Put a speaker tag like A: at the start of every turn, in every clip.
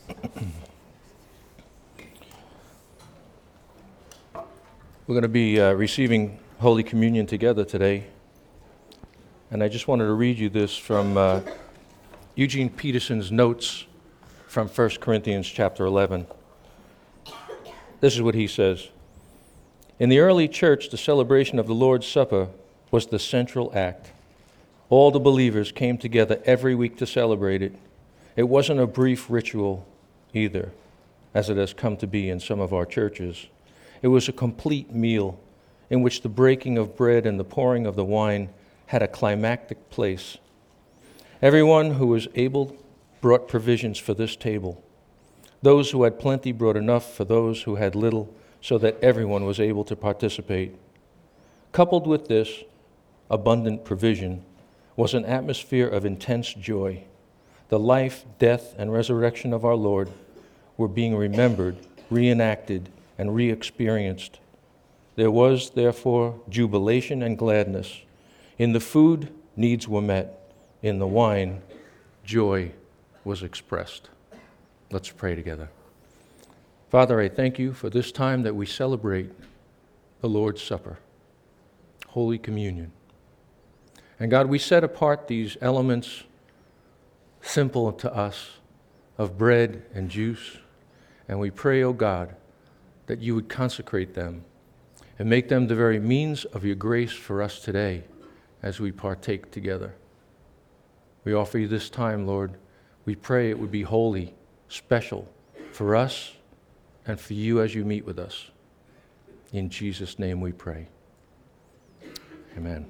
A: We're going to be receiving Holy Communion together today. And I just wanted to read you this from Eugene Peterson's notes from 1 Corinthians chapter 11. This is what he says. In the early church, the celebration of the Lord's Supper was the central act. All the believers came together every week to celebrate it. It wasn't a brief ritual either, as it has come to be in some of our churches. It was a complete meal in which the breaking of bread and the pouring of the wine had a climactic place. Everyone who was able brought provisions for this table. Those who had plenty brought enough for those who had little, so that everyone was able to participate. Coupled with this abundant provision was an atmosphere of intense joy. The life, death, and resurrection of our Lord were being remembered, reenacted, and re-experienced. There was, therefore, jubilation and gladness. In the food, needs were met. In the wine, joy was expressed. Let's pray together. Father, I thank you for this time that we celebrate the Lord's Supper, Holy Communion. And God, we set apart these elements simple to us of bread and juice, and we pray, O God, that you would consecrate them and make them the very means of your grace for us today as we partake together. We offer you this time, Lord. We pray it would be holy, special for us and for you as you meet with us. In Jesus' name we pray. Amen.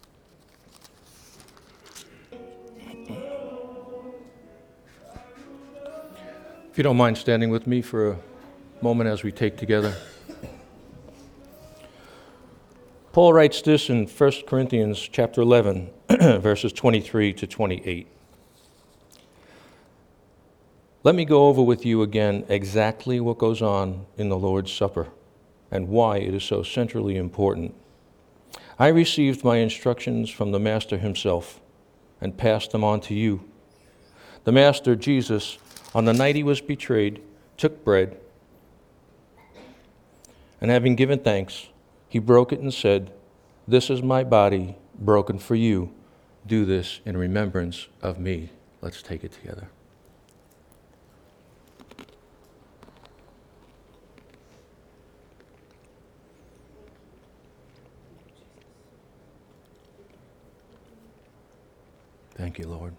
A: If you don't mind standing with me for a moment as we take together. Paul writes this in 1 Corinthians chapter 11, verses 23 to 28. Let me go over with you again exactly what goes on in the Lord's Supper and why it is so centrally important. I received my instructions from the Master himself and passed them on to you. The Master, Jesus, on the night he was betrayed, took bread, and having given thanks, he broke it and said, "This is my body broken for you. Do this in remembrance of me." Let's take it together. Thank you, Lord.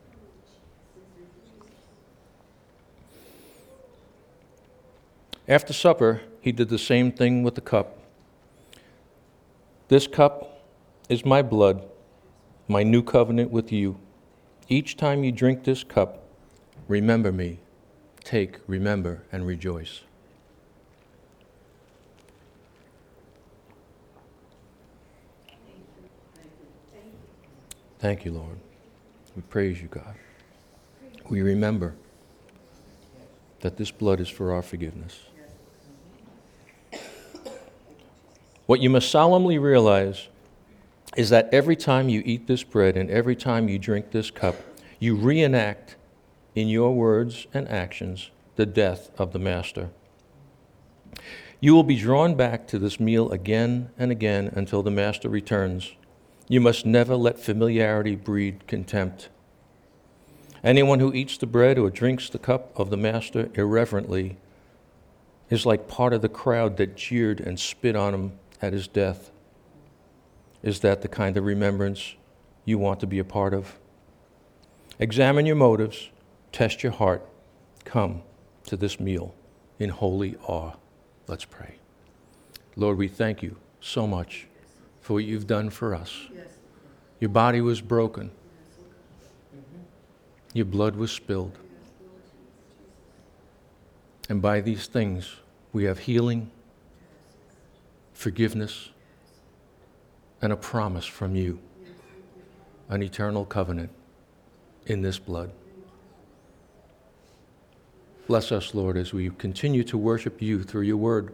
A: After supper, he did the same thing with the cup. This cup is my blood, my new covenant with you. Each time you drink this cup, remember me. Take, remember, and rejoice. Thank you, Lord. We praise you, God. We remember that this blood is for our forgiveness. What you must solemnly realize is that every time you eat this bread and every time you drink this cup, you reenact in your words and actions the death of the Master. You will be drawn back to this meal again and again until the Master returns. You must never let familiarity breed contempt. Anyone who eats the bread or drinks the cup of the Master irreverently is like part of the crowd that jeered and spit on him at his death. Is that the kind of remembrance you want to be a part of? Examine your motives, test your heart, come to this meal in holy awe. Let's pray. Lord, we thank you so much for what you've done for us. Your body was broken. Your blood was spilled. And by these things, we have healing, forgiveness, and a promise from you, an eternal covenant in this blood. Bless us, Lord, as we continue to worship you through your word.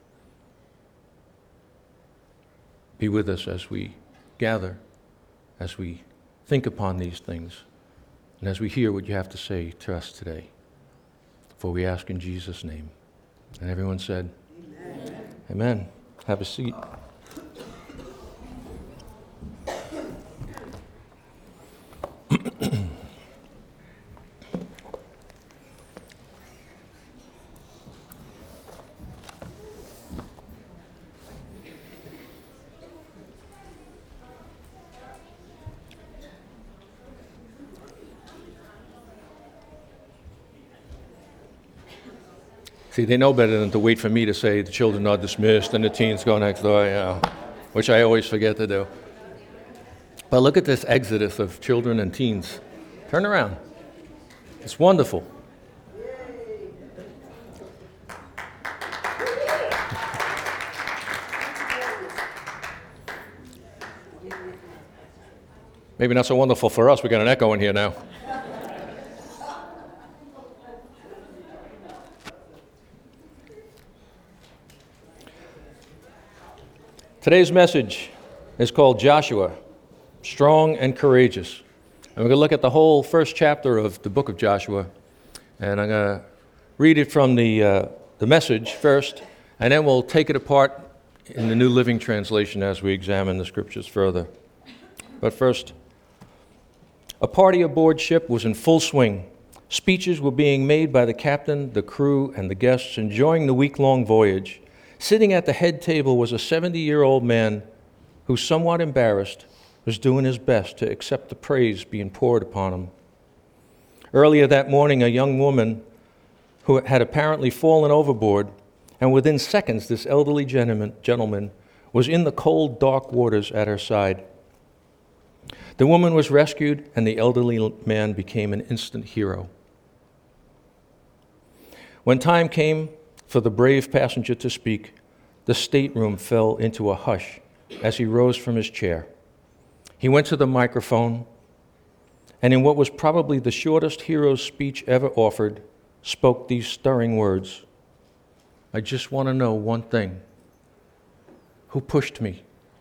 A: Be with us as we gather, as we think upon these things, and as we hear what you have to say to us today. For we ask in Jesus' name. And everyone said, Amen. Amen. Have a seat. See, they know better than to wait for me to say the children are dismissed and the teens go next door, which I always forget to do. But look at this exodus of children and teens. Turn around. It's wonderful. Maybe not so wonderful for us. We got an echo in here now. Today's message is called Joshua, Strong and Courageous. And we're going to look at the whole first chapter of the book of Joshua. And I'm going to read it from the message first, and then we'll take it apart in the New Living Translation as we examine the scriptures further. But first, a party aboard ship was in full swing. Speeches were being made by the captain, the crew, and the guests enjoying the week-long voyage. Sitting at the head table was a 70-year-old man who, somewhat embarrassed, was doing his best to accept the praise being poured upon him. Earlier that morning, a young woman who had apparently fallen overboard, and within seconds this elderly gentleman was in the cold, dark waters at her side. The woman was rescued, and the elderly man became an instant hero. When time came for the brave passenger to speak, the stateroom fell into a hush as he rose from his chair. He went to the microphone, and in what was probably the shortest hero's speech ever offered, spoke these stirring words. I just want to know one thing. Who pushed me?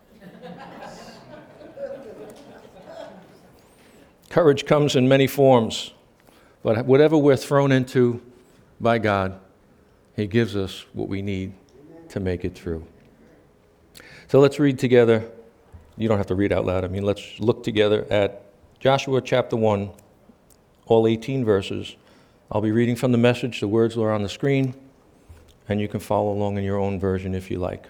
A: Courage comes in many forms, but whatever we're thrown into by God, He gives us what we need to make it through. So let's read together. You don't have to read out loud. Let's look together at Joshua chapter 1, all 18 verses. I'll be reading from the message. The words are on the screen, and you can follow along in your own version if you like.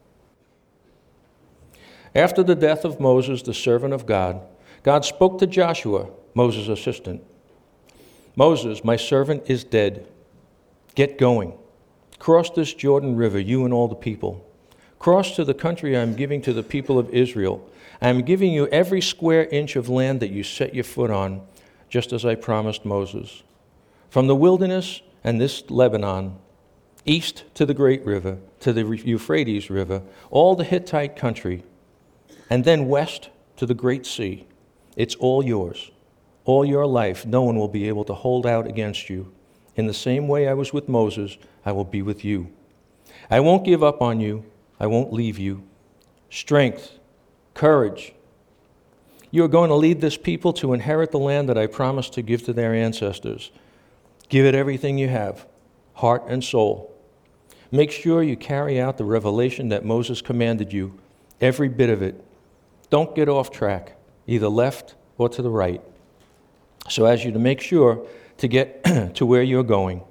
A: After the death of Moses, the servant of God, God spoke to Joshua, Moses' assistant. Moses, my servant, is dead. Get going. Cross this Jordan River, you and all the people. Cross to the country I am giving to the people of Israel. I am giving you every square inch of land that you set your foot on, just as I promised Moses. From the wilderness and this Lebanon, east to the great river, to the Euphrates River, all the Hittite country, and then west to the great sea. It's all yours. All your life, no one will be able to hold out against you. In the same way I was with Moses, I will be with you. I won't give up on you. I won't leave you. Strength, courage. You are going to lead this people to inherit the land that I promised to give to their ancestors. Give it everything you have, heart and soul. Make sure you carry out the revelation that Moses commanded you, every bit of it. Don't get off track, either left or to the right, so as you to make sure to get to where you're going.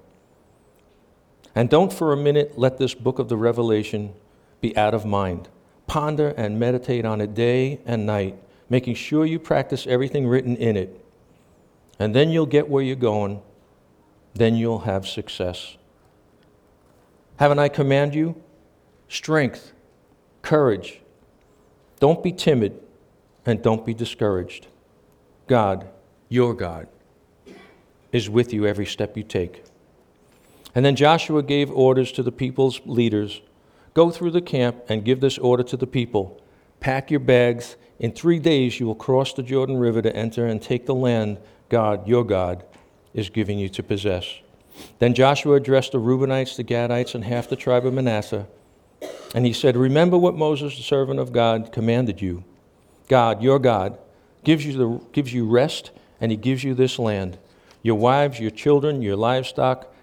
A: And don't for a minute let this book of the Revelation be out of mind. Ponder and meditate on it day and night, making sure you practice everything written in it. And then you'll get where you're going. Then you'll have success. Haven't I commanded you? Strength, courage. Don't be timid and don't be discouraged. God, your God, is with you every step you take. And then Joshua gave orders to the people's leaders. Go through the camp and give this order to the people. Pack your bags. In 3 days you will cross the Jordan River to enter and take the land God, your God, is giving you to possess. Then Joshua addressed the Reubenites, the Gadites, and half the tribe of Manasseh. And he said, remember what Moses, the servant of God, commanded you. God, your God, gives you rest, and he gives you this land. Your wives, your children, your livestock,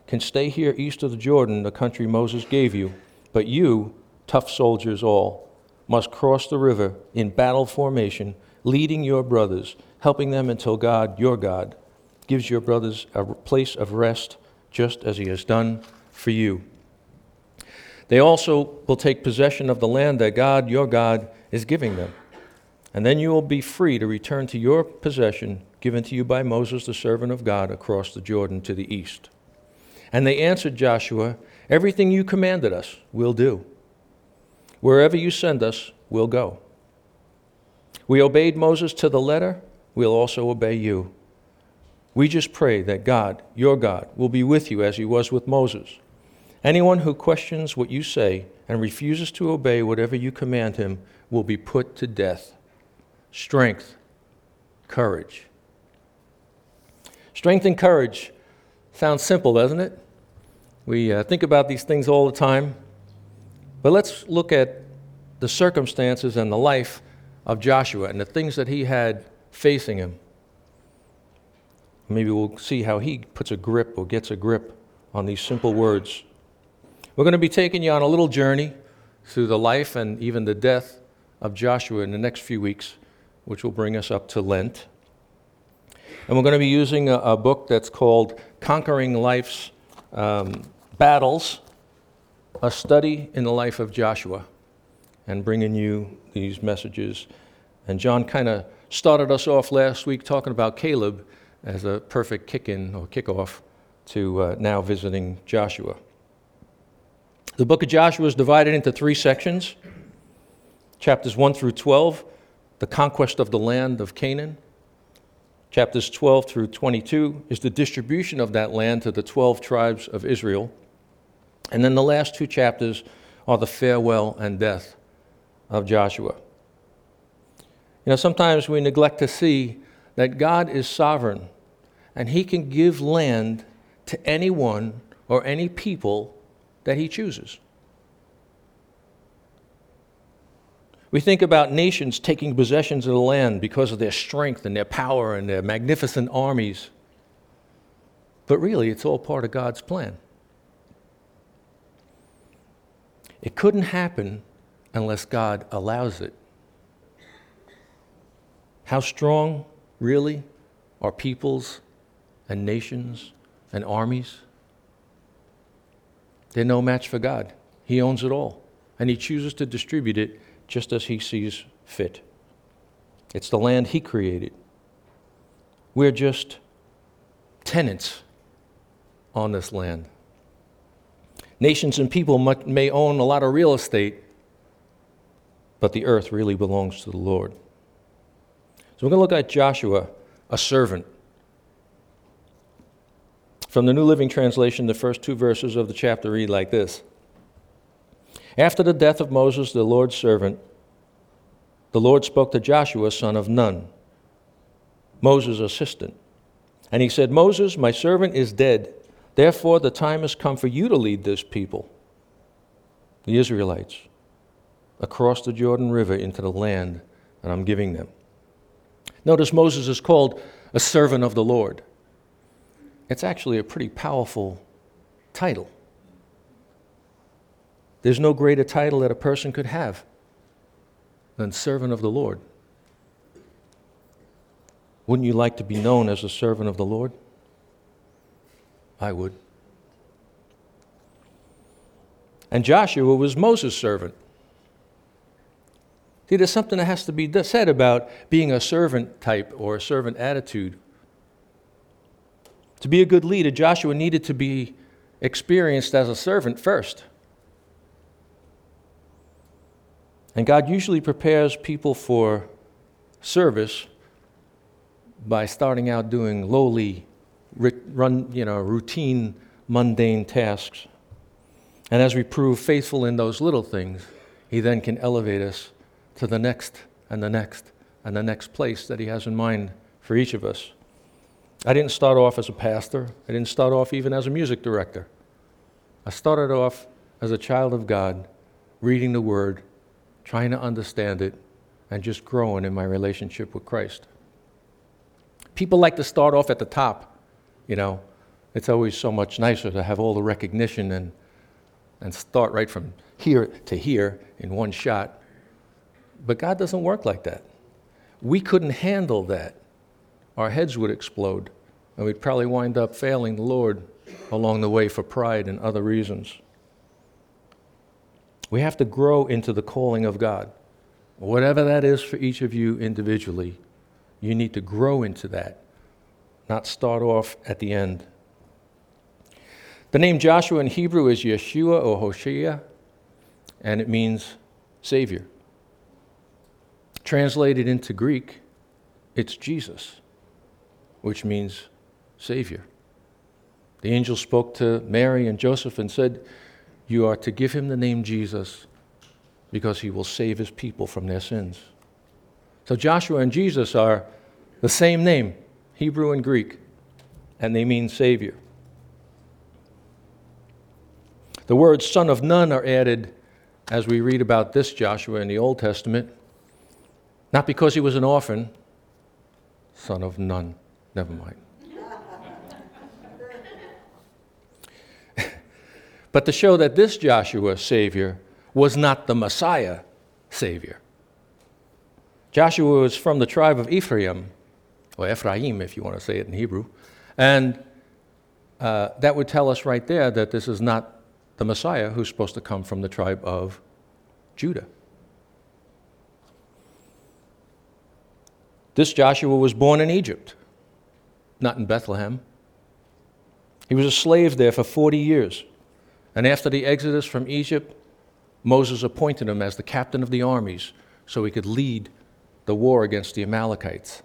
A: can stay here east of the Jordan, the country Moses gave you. But you, tough soldiers all, must cross the river in battle formation, leading your brothers, helping them until God, your God, gives your brothers a place of rest, just as he has done for you. They also will take possession of the land that God, your God, is giving them. And then you will be free to return to your possession given to you by Moses, the servant of God, across the Jordan to the east. And they answered Joshua, everything you commanded us, we'll do. Wherever you send us, we'll go. We obeyed Moses to the letter, we'll also obey you. We just pray that God, your God, will be with you as he was with Moses. Anyone who questions what you say and refuses to obey whatever you command him will be put to death. Strength, courage. Strength and courage sounds simple, doesn't it? We think about these things all the time. But let's look at the circumstances and the life of Joshua and the things that he had facing him. Maybe we'll see how he puts a grip or gets a grip on these simple words. We're going to be taking you on a little journey through the life and even the death of Joshua in the next few weeks, which will bring us up to Lent. And we're going to be using a book that's called Conquering Life's Battles, a study in the life of Joshua, and bringing you these messages. And John kind of started us off last week talking about Caleb as a perfect kick-in or kickoff to now visiting Joshua. The book of Joshua is divided into 3 sections. Chapters 1 through 12, the conquest of the land of Canaan. Chapters 12 through 22 is the distribution of that land to the 12 tribes of Israel. And then the last 2 chapters are the farewell and death of Joshua. You know, sometimes we neglect to see that God is sovereign and he can give land to anyone or any people that he chooses. We think about nations taking possessions of the land because of their strength and their power and their magnificent armies. But really, it's all part of God's plan. It couldn't happen unless God allows it. How strong, really, are peoples and nations and armies? They're no match for God. He owns it all, and he chooses to distribute it just as he sees fit. It's the land he created. We're just tenants on this land. Nations and people may own a lot of real estate, but the earth really belongs to the Lord. So we're going to look at Joshua, a servant. From the New Living Translation, the first 2 verses of the chapter read like this. After the death of Moses, the Lord's servant, the Lord spoke to Joshua, son of Nun, Moses' assistant. And he said, Moses, my servant, is dead. Therefore, the time has come for you to lead this people, the Israelites, across the Jordan River into the land that I'm giving them. Notice Moses is called a servant of the Lord. It's actually a pretty powerful title. There's no greater title that a person could have than servant of the Lord. Wouldn't you like to be known as a servant of the Lord? I would. And Joshua was Moses' servant. See, there's something that has to be said about being a servant type or a servant attitude. To be a good leader, Joshua needed to be experienced as a servant first. And God usually prepares people for service by starting out doing lowly, routine, mundane tasks. And as we prove faithful in those little things, he then can elevate us to the next and the next and the next place that he has in mind for each of us. I didn't start off as a pastor. I didn't start off even as a music director. I started off as a child of God, reading the Word, trying to understand it, and just growing in my relationship with Christ. People like to start off at the top, and It's always so much nicer to have all the recognition and start right from here to here in one shot. But God doesn't work like that. We couldn't handle that. Our heads would explode, and we'd probably wind up failing the Lord along the way for pride and other reasons. We have to grow into the calling of God. Whatever that is for each of you individually, you need to grow into that, not start off at the end. The name Joshua in Hebrew is Yeshua or Hoshea, and it means Savior. Translated into Greek, it's Jesus, which means Savior. The angel spoke to Mary and Joseph and said, "You are to give him the name Jesus because he will save his people from their sins." So Joshua and Jesus are the same name, Hebrew and Greek, and they mean Savior. The words son of none are added as we read about this Joshua in the Old Testament, not because he was an orphan, son of none, never mind. But to show that this Joshua, Savior, was not the Messiah, Savior. Joshua was from the tribe of Ephraim, or Ephraim if you want to say it in Hebrew, and that would tell us right there that this is not the Messiah who's supposed to come from the tribe of Judah. This Joshua was born in Egypt, not in Bethlehem. He was a slave there for 40 years. And after the exodus from Egypt, Moses appointed him as the captain of the armies so he could lead the war against the Amalekites.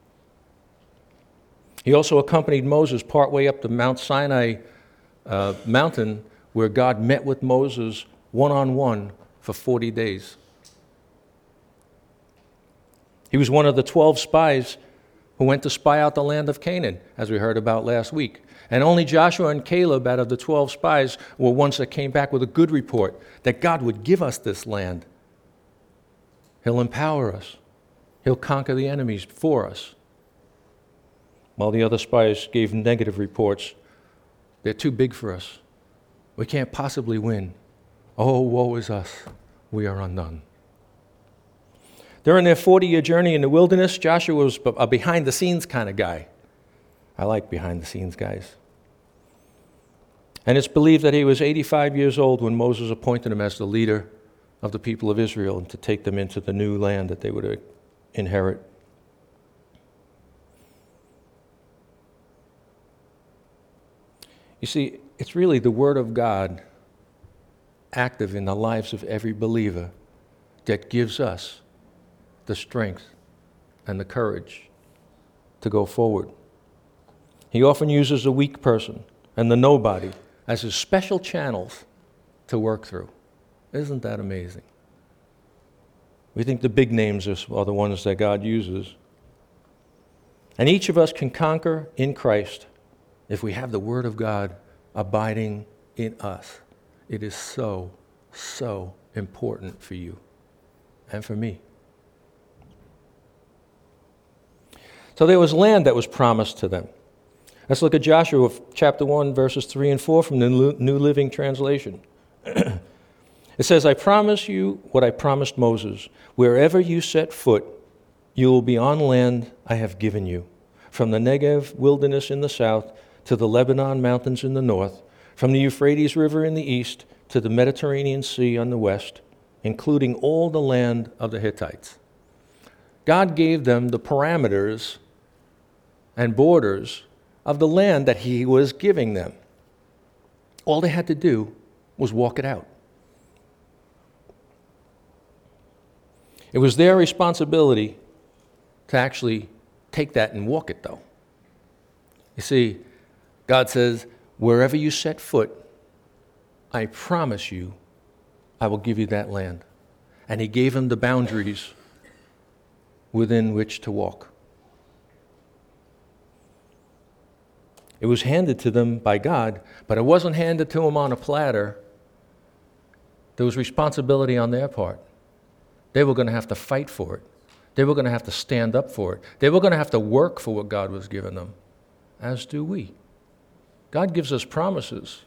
A: He also accompanied Moses partway up the Mount Sinai mountain where God met with Moses one-on-one for 40 days. He was one of the 12 spies who went to spy out the land of Canaan, as we heard about last week. And only Joshua and Caleb out of the 12 spies were ones that came back with a good report that God would give us this land. He'll empower us. He'll conquer the enemies for us. While the other spies gave negative reports, they're too big for us. We can't possibly win. Oh, woe is us. We are undone. During their 40-year journey in the wilderness, Joshua was a behind-the-scenes kind of guy. I like behind-the-scenes guys. And it's believed that he was 85 years old when Moses appointed him as the leader of the people of Israel and to take them into the new land that they would inherit. You see, it's really the Word of God active in the lives of every believer that gives us the strength and the courage to go forward. He often uses the weak person and the nobody as his special channels to work through. Isn't that amazing? We think the big names are the ones that God uses. And each of us can conquer in Christ if we have the Word of God abiding in us. It is so, so important for you and for me. So there was land that was promised to them. Let's look at Joshua chapter 1, verses 3 and 4 from the New Living Translation. It says, "I promise you what I promised Moses. Wherever you set foot, you will be on land I have given you, from the Negev wilderness in the south to the Lebanon mountains in the north, from the Euphrates River in the east to the Mediterranean Sea on the west, including all the land of the Hittites." God gave them the parameters and borders of the land that he was giving them. All they had to do was walk it out. It was their responsibility to actually take that and walk it, though. You see, God says, wherever you set foot, I promise you, I will give you that land. And he gave them the boundaries within which to walk. It was handed to them by God, but it wasn't handed to them on a platter. There was responsibility on their part. They were going to have to fight for it. They were going to have to stand up for it. They were going to have to work for what God was giving them, as do we. God gives us promises.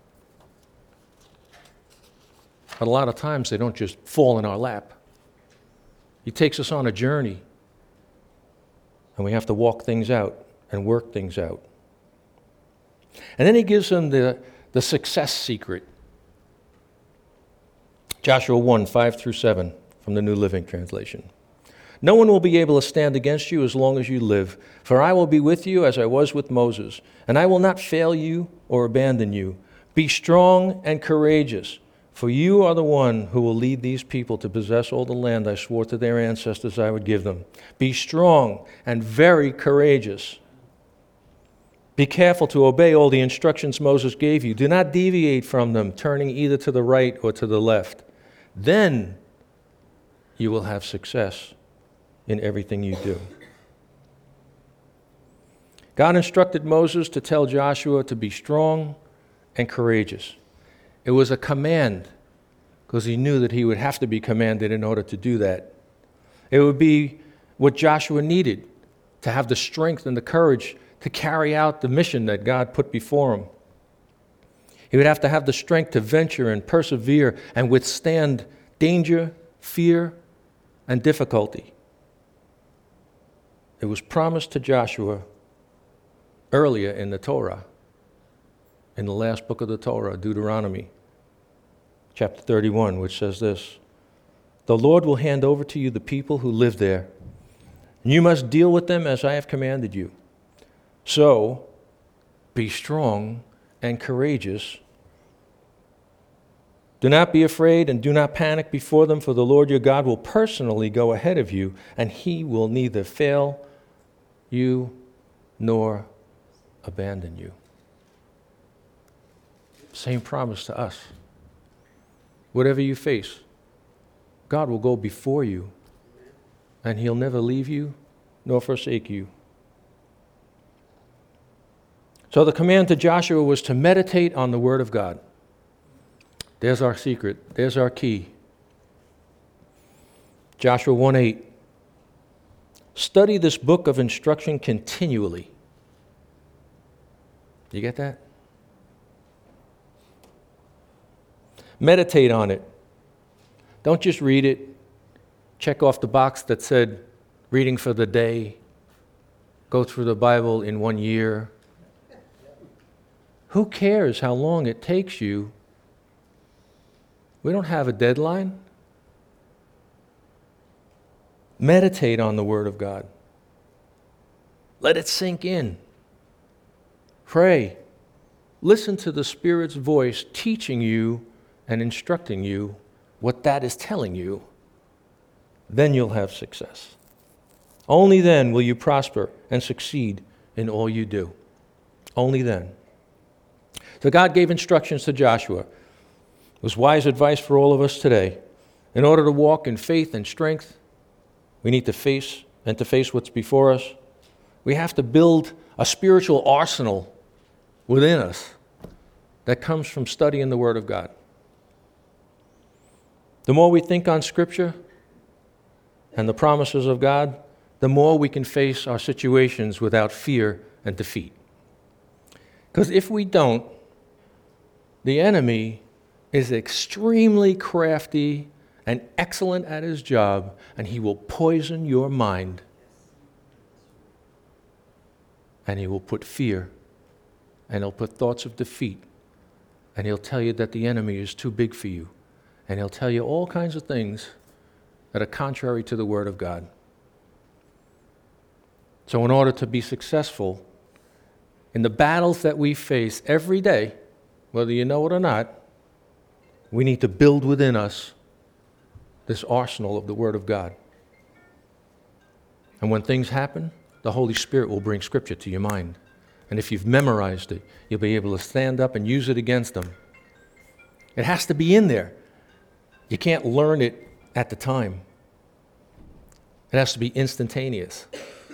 A: But a lot of times they don't just fall in our lap. He takes us on a journey, and we have to walk things out and work things out. And then he gives them the success secret. Joshua 1, 5-7 from the New Living Translation. No one will be able to stand against you as long as you live, for I will be with you as I was with Moses, and I will not fail you or abandon you. Be strong and courageous, for you are the one who will lead these people to possess all the land I swore to their ancestors I would give them. Be strong and very courageous. Be careful to obey all the instructions Moses gave you. Do not deviate from them, turning either to the right or to the left. Then you will have success in everything you do. God instructed Moses to tell Joshua to be strong and courageous. It was a command because he knew that he would have to be commanded in order to do that. It would be what Joshua needed to have the strength and the courage to carry out the mission that God put before him. He would have to have the strength to venture and persevere and withstand danger, fear, and difficulty. It was promised to Joshua earlier in the Torah, in the last book of the Torah, Deuteronomy, chapter 31, which says this: The Lord will hand over to you the people who live there, and you must deal with them as I have commanded you. So, be strong and courageous. Do not be afraid and do not panic before them, for the Lord your God will personally go ahead of you, and he will neither fail you nor abandon you. Same promise to us. Whatever you face, God will go before you, and he'll never leave you nor forsake you. So the command to Joshua was to meditate on the Word of God. There's our secret. There's our key. Joshua 1:8. Study this book of instruction continually. You get that? Meditate on it. Don't just read it. Check off the box that said reading for the day. Go through the Bible in 1 year. Who cares how long it takes you? We don't have a deadline. Meditate on the Word of God. Let it sink in. Pray. Listen to the Spirit's voice teaching you and instructing you what that is telling you. Then you'll have success. Only then will you prosper and succeed in all you do. Only then. So God gave instructions to Joshua. It was wise advice for all of us today. In order to walk in faith and strength, we need to face what's before us. We have to build a spiritual arsenal within us that comes from studying the Word of God. The more we think on Scripture and the promises of God, the more we can face our situations without fear and defeat. Because if we don't, the enemy is extremely crafty and excellent at his job, and he will poison your mind. And he will put fear, and he'll put thoughts of defeat, and he'll tell you that the enemy is too big for you, and he'll tell you all kinds of things that are contrary to the Word of God. So in order to be successful in the battles that we face every day, whether you know it or not, we need to build within us this arsenal of the Word of God. And when things happen, the Holy Spirit will bring Scripture to your mind. And if you've memorized it, you'll be able to stand up and use it against them. It has to be in there. You can't learn it at the time. It has to be instantaneous.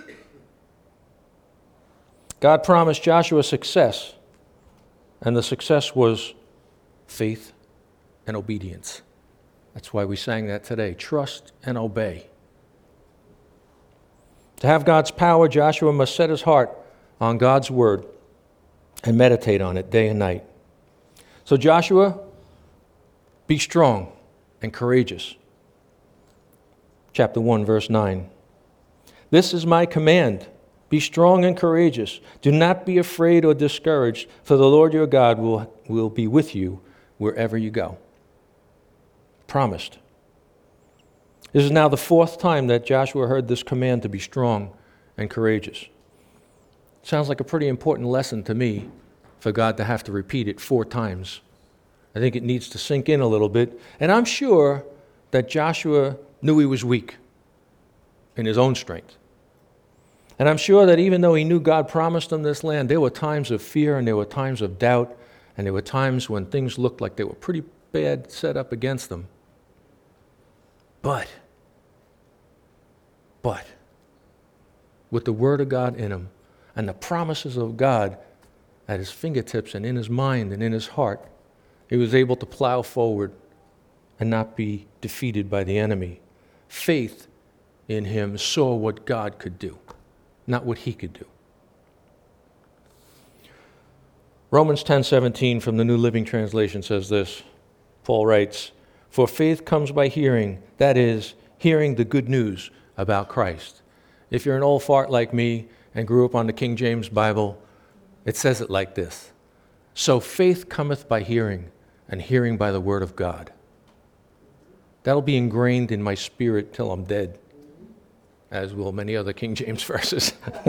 A: God promised Joshua success, and the success was faith and obedience. That's why we sang that today. Trust and obey. To have God's power, Joshua must set his heart on God's word and meditate on it day and night. So Joshua, be strong and courageous. Chapter 1, verse 9. This is my command. Be strong and courageous. Do not be afraid or discouraged, for the Lord your God will be with you wherever you go. Promised. This is now the fourth time that Joshua heard this command to be strong and courageous. Sounds like a pretty important lesson to me for God to have to repeat it 4 times. I think it needs to sink in a little bit. And I'm sure that Joshua knew he was weak in his own strength. And I'm sure that even though he knew God promised him this land, there were times of fear and there were times of doubt and there were times when things looked like they were pretty bad set up against them. But, with the Word of God in him and the promises of God at his fingertips and in his mind and in his heart, he was able to plow forward and not be defeated by the enemy. Faith in him saw what God could do, not what he could do. Romans 10:17 from the New Living Translation says this. Paul writes, "For faith comes by hearing, that is, hearing the good news about Christ." If you're an old fart like me and grew up on the King James Bible, it says it like this. So faith cometh by hearing, and hearing by the word of God. That'll be ingrained in my spirit till I'm dead, as will many other King James verses.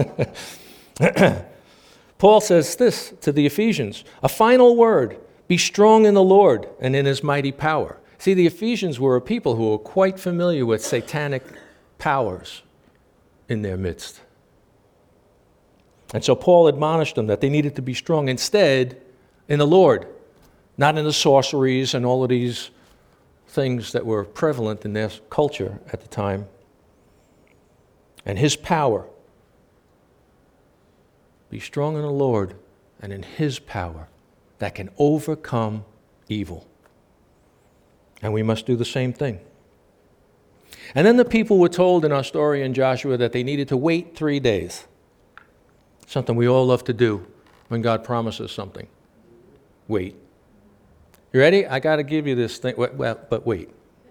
A: Paul says this to the Ephesians, a final word, be strong in the Lord and in his mighty power. See, the Ephesians were a people who were quite familiar with satanic powers in their midst. And so Paul admonished them that they needed to be strong instead in the Lord, not in the sorceries and all of these things that were prevalent in their culture at the time. And his power. Be strong in the Lord and in his power that can overcome evil. And we must do the same thing. And then the people were told in our story in Joshua that they needed to wait 3 days. Something we all love to do when God promises something. Wait. You ready? I got to give you this thing. Well, but wait.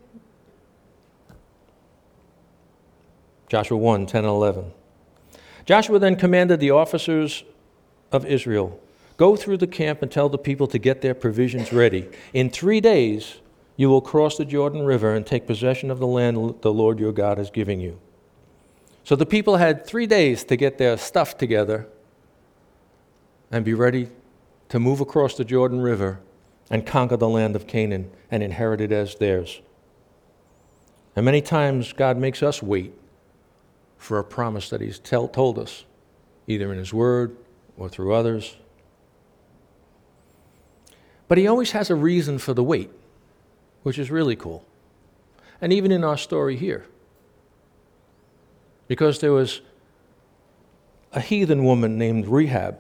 A: Joshua 1, 10 and 11. Joshua then commanded the officers of Israel, go through the camp and tell the people to get their provisions ready. In 3 days, you will cross the Jordan River and take possession of the land the Lord your God is giving you. So the people had 3 days to get their stuff together and be ready to move across the Jordan River and conquer the land of Canaan and inherit it as theirs. And many times God makes us wait for a promise that he's told us, either in his word or through others. But he always has a reason for the wait, which is really cool. And even in our story here, because there was a heathen woman named Rahab,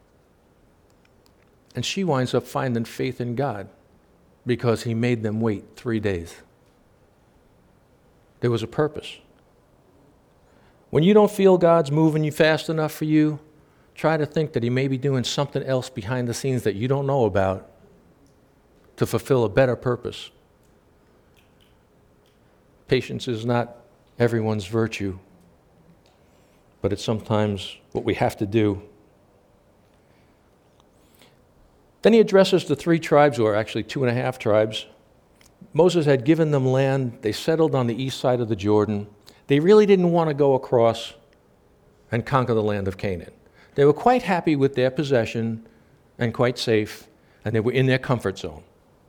A: and she winds up finding faith in God because he made them wait 3 days. There was a purpose. When you don't feel God's moving you fast enough for you, try to think that he may be doing something else behind the scenes that you don't know about to fulfill a better purpose. Patience is not everyone's virtue, but it's sometimes what we have to do. Then he addresses the 3 tribes, or actually 2.5 tribes. Moses had given them land. They settled on the east side of the Jordan. They really didn't want to go across and conquer the land of Canaan. They were quite happy with their possession and quite safe, and they were in their comfort zone.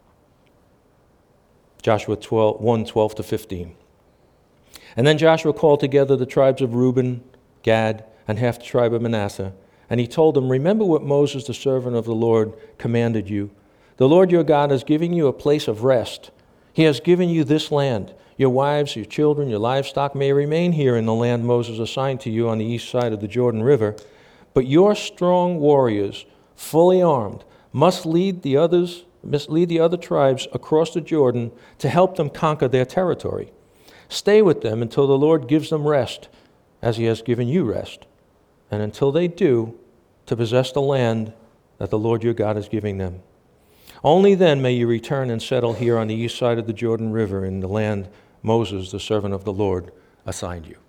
A: Joshua 1:12 to 15. And then Joshua called together the tribes of Reuben, Gad, and half the tribe of Manasseh, and he told them, remember what Moses, the servant of the Lord, commanded you. The Lord your God is giving you a place of rest. He has given you this land. Your wives, your children, your livestock may remain here in the land Moses assigned to you on the east side of the Jordan River, but your strong warriors, fully armed, must lead the other tribes across the Jordan to help them conquer their territory. Stay with them until the Lord gives them rest, as he has given you rest, and until they do, to possess the land that the Lord your God is giving them. Only then may you return and settle here on the east side of the Jordan River in the land Moses, the servant of the Lord, assigned you.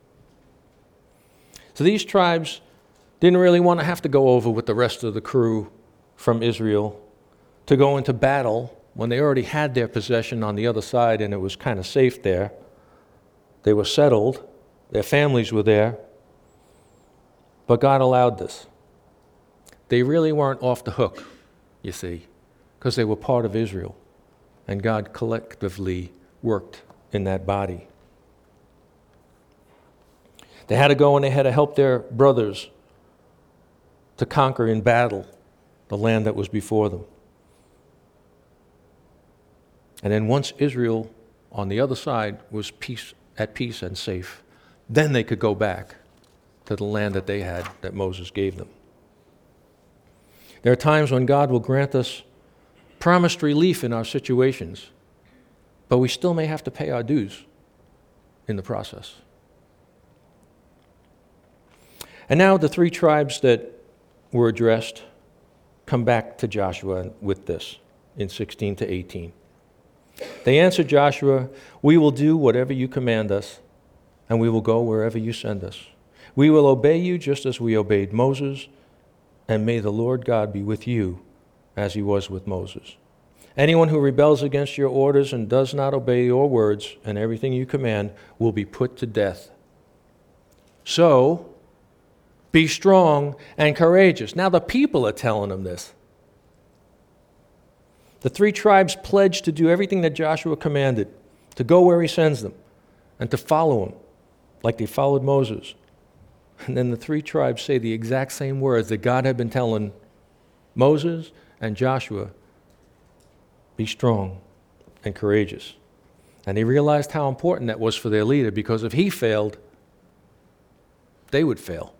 A: So these tribes didn't really want to have to go over with the rest of the crew from Israel to go into battle when they already had their possession on the other side and it was kind of safe there. They were settled. Their families were there. But God allowed this. They really weren't off the hook, you see, because they were part of Israel. And God collectively worked in that body. They had to go and they had to help their brothers to conquer in battle the land that was before them. And then once Israel on the other side was at peace and safe, then they could go back to the land that they had, that Moses gave them. There are times when God will grant us promised relief in our situations, but we still may have to pay our dues in the process. And now the three tribes that were addressed come back to Joshua with this in 16 to 18. They answered Joshua, "We will do whatever you command us, and we will go wherever you send us. We will obey you just as we obeyed Moses, and may the Lord God be with you as he was with Moses. Anyone who rebels against your orders and does not obey your words and everything you command will be put to death. So, be strong and courageous." Now the people are telling them this. The three tribes pledged to do everything that Joshua commanded, to go where he sends them, and to follow him, like they followed Moses. And then the three tribes say the exact same words that God had been telling Moses and Joshua: be strong and courageous. And they realized how important that was for their leader, because if he failed, they would fail.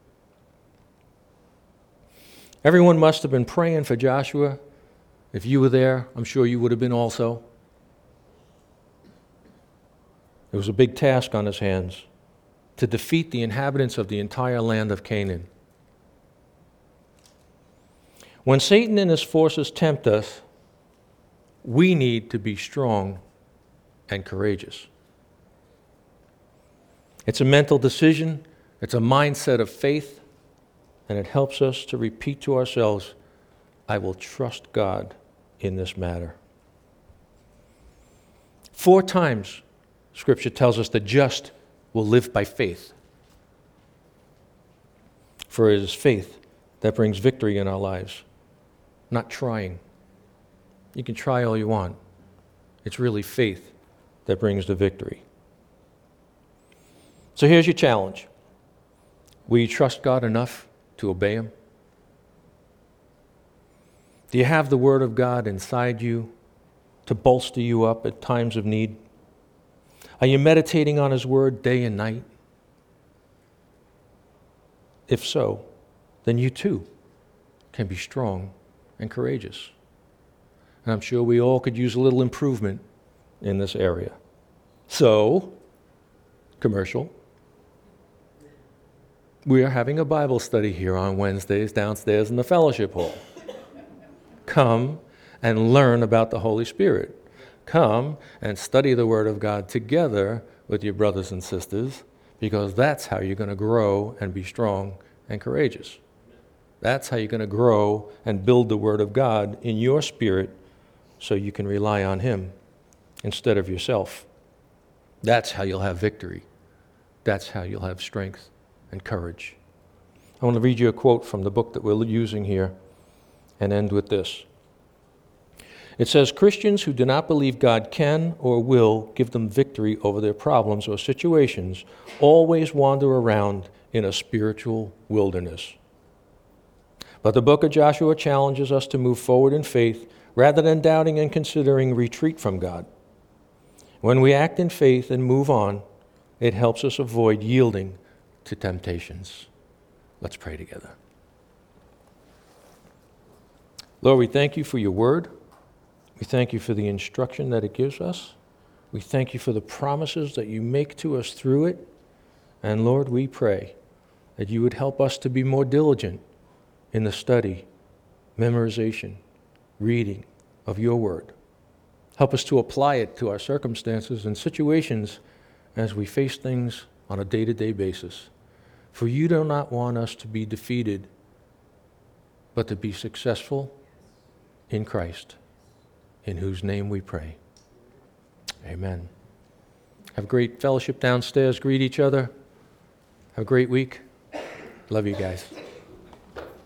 A: Everyone must have been praying for Joshua. If you were there, I'm sure you would have been also. It was a big task on his hands to defeat the inhabitants of the entire land of Canaan. When Satan and his forces tempt us, we need to be strong and courageous. It's a mental decision, it's a mindset of faith, and it helps us to repeat to ourselves, "I will trust God in this matter." 4 times, Scripture tells us the just will live by faith. For it is faith that brings victory in our lives, not trying. You can try all you want. It's really faith that brings the victory. So here's your challenge. Will you trust God enough to obey him? Do you have the Word of God inside you to bolster you up at times of need? Are you meditating on his Word day and night? If so, then you too can be strong and courageous. And I'm sure we all could use a little improvement in this area. So, commercial. We are having a Bible study here on Wednesdays downstairs in the fellowship hall. Come and learn about the Holy Spirit. Come and study the Word of God together with your brothers and sisters, because that's how you're going to grow and be strong and courageous. That's how you're going to grow and build the Word of God in your spirit so you can rely on him instead of yourself. That's how you'll have victory. That's how you'll have strength and courage. I want to read you a quote from the book that we're using here and end with this. It says, "Christians who do not believe God can or will give them victory over their problems or situations always wander around in a spiritual wilderness. But the book of Joshua challenges us to move forward in faith rather than doubting and considering retreat from God. When we act in faith and move on, it helps us avoid yielding to temptations." Let's pray together. Lord, we thank you for your word. We thank you for the instruction that it gives us. We thank you for the promises that you make to us through it. And Lord, we pray that you would help us to be more diligent in the study memorization, reading of your word. Help us to apply it to our circumstances and situations as we face things on a day-to-day basis. For you do not want us to be defeated, but to be successful in Christ, in whose name we pray. Amen. Have great fellowship downstairs. Greet each other. Have a great week. Love you guys.